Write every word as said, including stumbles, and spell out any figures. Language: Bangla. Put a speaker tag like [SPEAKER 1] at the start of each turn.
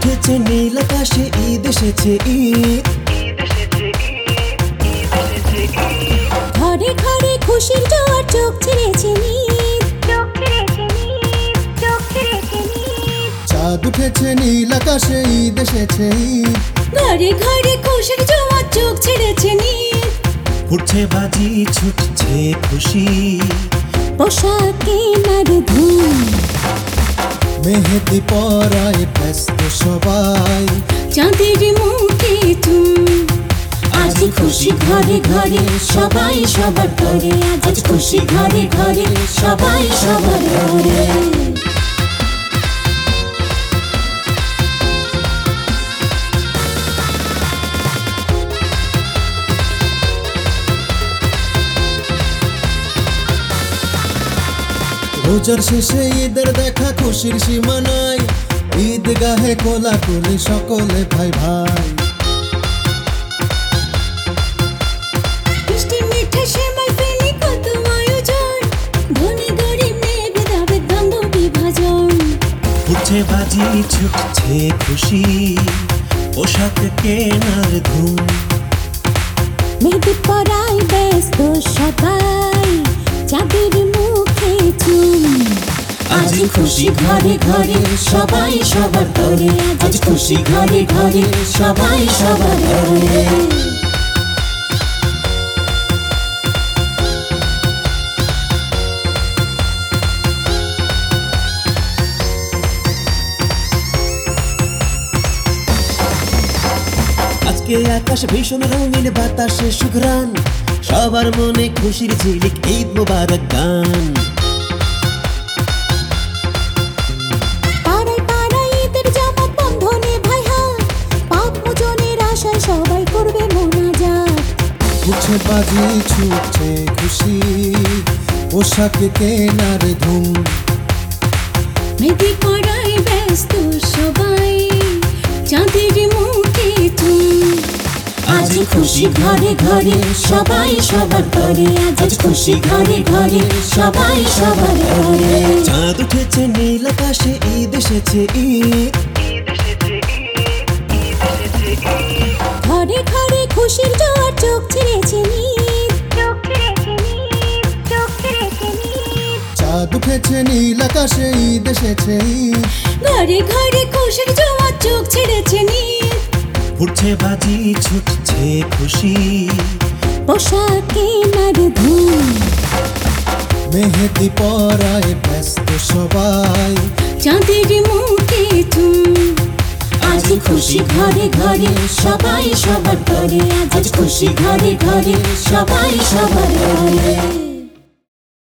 [SPEAKER 1] উঠেছে নীল আকাশে, ঈদ এসেছে ঈদ।
[SPEAKER 2] ঘরে ঘরে খুশির জোয়ার, চোখ ছেড়েছে নীল।
[SPEAKER 3] চাঁদ উঠেছে নীল আকাশে, ঈদ এসেছে ঈদ।
[SPEAKER 2] ঘরে ঘরে খুশির জোয়ার, চোখ ছেড়েছে নীল।
[SPEAKER 1] উঠছে বাজি, ছুটছে খুশি,
[SPEAKER 2] পোশাক কেনার ধুম।
[SPEAKER 3] মেহেদি পরায় ব্যস্ত সবাই,
[SPEAKER 2] চাঁদের মুখে চুম। আজ খুশি ঘরে ঘরে, সবাই সবার ঘরে। আজ খুশি ঘরে ঘরে, সবাই সবার ঘরে।
[SPEAKER 3] রোজার শেষে ঈদের দেখা, খুশির সীমা নাই। ঈদ গাহে কোলাকুলি সকলে ভাই ভাই।
[SPEAKER 2] মিষ্টি মিঠে সেমাই ফেনি কত আয়োজন, ধনী গরিব মেয়ে ভেদাভেদ দ্বন্দ্ব বিভাজন।
[SPEAKER 1] উঠছে বাজি, ছুটছে খুশি, পোশাক কেনার ধুম।
[SPEAKER 2] মেহেদি পরায় ব্যস্ত সবাই, চাঁদের মুখে চুম।
[SPEAKER 1] আজ খুশি ঘরে ঘরে, সবাই সবার ঘরে।
[SPEAKER 2] আজ খুশি ঘরে ঘরে, সবাই সবার ঘরে।
[SPEAKER 1] আজকে আকাশ ভীষণ রঙিন, বাতাসে সুঘ্রাণ, সবার মনে খুশির ঝিলিক, ঈদ মোবারক গান।
[SPEAKER 2] পাড়ায় পাড়ায় ঈদের জামাত বন্ধনে ভাই হাত, পাপ মোচনের আশায় সবাই করবে মোনাজাত।
[SPEAKER 3] উঠছে বাজি, ছুটছে খুশি, পোশাক কেনার ধুম।
[SPEAKER 2] মেহেদি পরায় ব্যস্ত সবাই, চাঁদের মুখে চুম।
[SPEAKER 1] আজ খুশি ঘরে ঘরে, সবাই সবার ঘরে। আজ খুশি ঘরে ঘরে, সবাই সবার ঘরে। চাঁদ উঠেছে নীল আকাশে, ঈদ এসেছে ঈদ।
[SPEAKER 2] ঘরে ঘরে খুশির জোয়ার, চোখ ছেড়েছে নীল।
[SPEAKER 3] চাঁদ উঠেছে নীল আকাশে, ঈদ এসেছে ঈদ।
[SPEAKER 2] ঘরে ঘরে খুশির জোয়ার, চোখ ছেড়েছে নীল।
[SPEAKER 1] উঠছে বাজি, ছুটছে খুশি,
[SPEAKER 2] পোশাক কেনার ধুম।
[SPEAKER 3] মেহেদি পরায় ব্যস্ত সবাই,
[SPEAKER 2] চাঁদের মুখে চুম।
[SPEAKER 1] আজ খুশি ঘরে ঘরে, সবাই সবার ঘরে। আজ খুশি ঘরে ঘরে, সবাই সবার ঘরে।